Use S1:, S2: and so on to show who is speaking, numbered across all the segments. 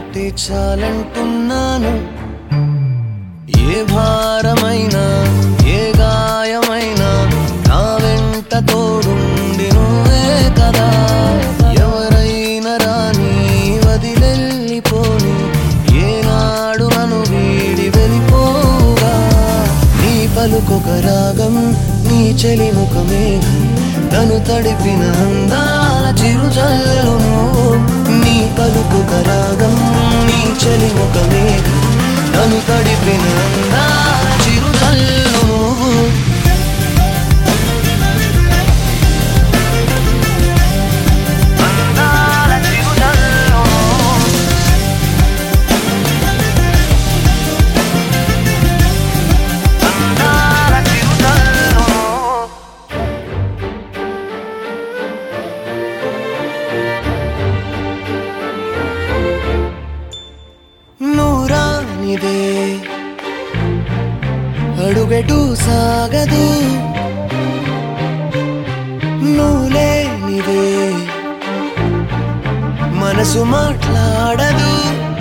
S1: ఉంటే చాలంటున్నాను. ఏ భారమైనా ఏ గాయమైనా నా వెంట తోడుండి నువ్వే కదా. ఎవరైనా రాని వదిలెళ్ళిపోని ఏనాడు నన్ను వీడి వెళ్ళిపోగా. నీ పలుకొక రాగం నీ చెలిముఖ మేఘం నన్ను తడిపిన అందాల చిరుజల్లు నువ్వు. నీ పలుకొక రాగం నీ చెలిముఖ మేఘం నన్ను తడిపిన అందాల చిరుజల్లు నువ్వు. అందాల చిరుజల్లు అందాల చిరుజల్లు. నూరానిదే అడుగెటు సాగదు, నువ్వులేనిదే మనసు మాట్లాడదు.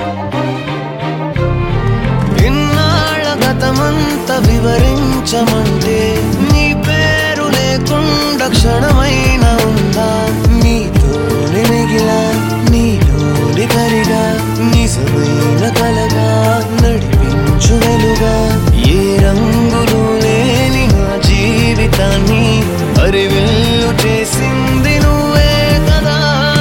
S1: ఇన్నాళ్ళ గతమంతా వివరించమంటే నీ పేరు లేకుండా క్షణమైన ఉందా. నీతోనే మిగిలా నీలోని కరిగా నిజమైన కలగా నడిపించు వెలుగా. ఏ రంగులు లేని నా జీవితాన్ని హరివిల్లు చేసింది నువ్వే కదా.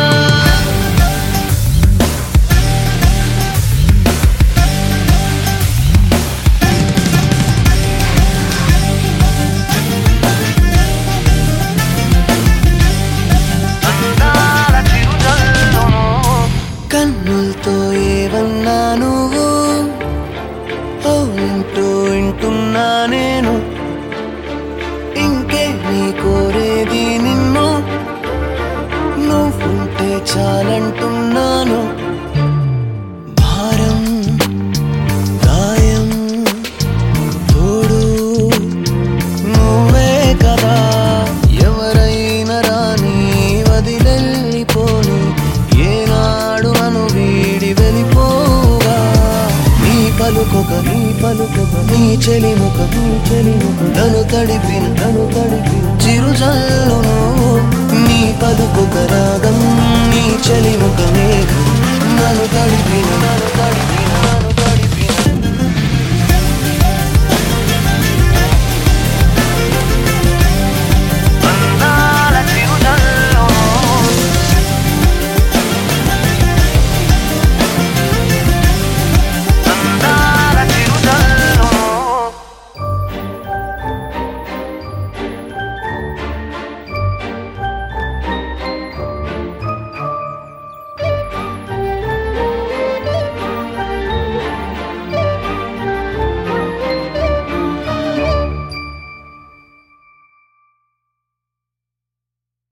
S1: కన్నులతో ఏవన్నా నువ్వు అవునంటూ వింటున్నా నేను. ఇంకే నీ కోరేది నిన్ను నువ్వుంటే చాలంటున్నాను. భారం గాయం తోడు నువ్వే కదా. ఎవరైనా రాని వదిలెళ్ళిపోని ఏనాడు నన్ను వీడి వెళ్ళిపోగా. నీ పలుకొక నీ చెలిముఖ నన్ను తడిపిన చిరుజల్లు నువ్వు. నీ పలుకొక రాగం నీ చెలిముఖ